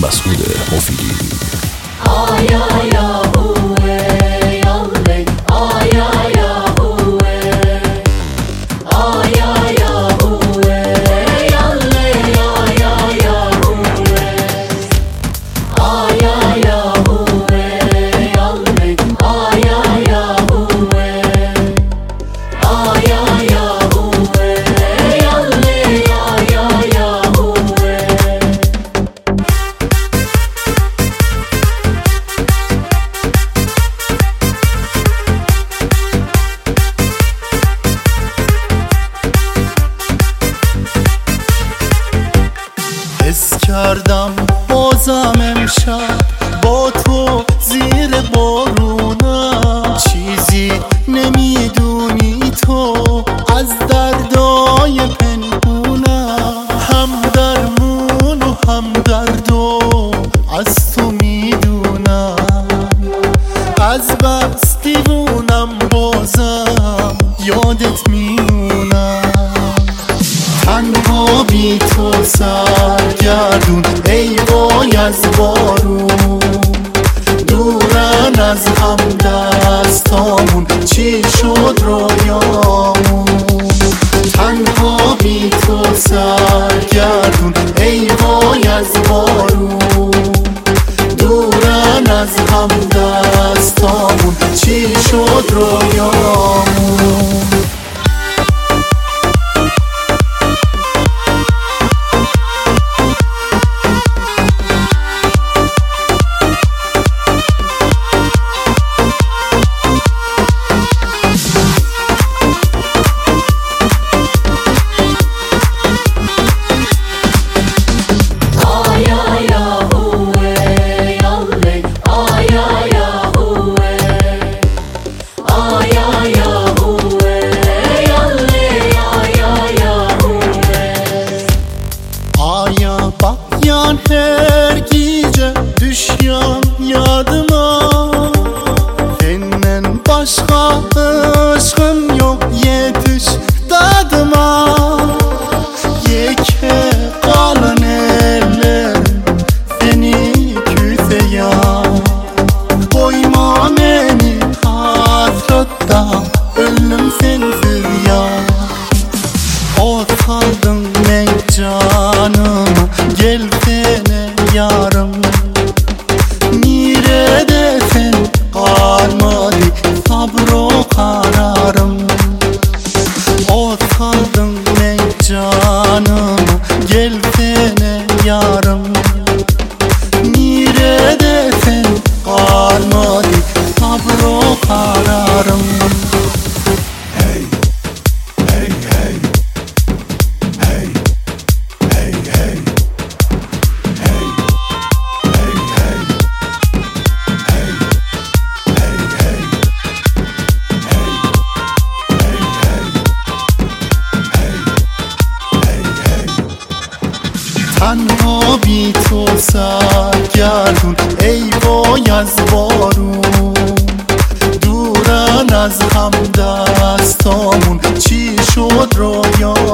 مسعود مفیدی. آیا یا هوه یاله آیا یا هوه آیا یا هوه یاله آیا یا هوه آیا یا هوه یاله آیا یا هوه آیا یا هوه یاله آیا یا هوه. حس کردم بازم امشب با تو زیر بارونم، چیزی نمیدونی تو از دردای پنهونم، هم درمون و هم دردو از تو میدونم، از بس دیوونم بازم یادت میمونم، تنها بی تو سرگردون ای وای از بارون، دورن از هم دستامون چی شد رویامون، تنها بی تو سرگردون ای وای از بارون، دورن از هم دستامون چی شد رویامون. Bakyan her gece düşyan yadıma, senin başka aşkın yok yetiş dadıma, yeke kalan eller seni küseye, koyma beni hasretta ölüm sensiz ya. O kaldın ne canıma, gelsene yarım, neredesin kalmadı sabro kararım, o kaldın ne canıma, gelsene yarım, neredesin kalmadı sabro kararım. تنها بی تو سرگردون ای وای از بارون، دورن از هم دستامون چی شد رویامون.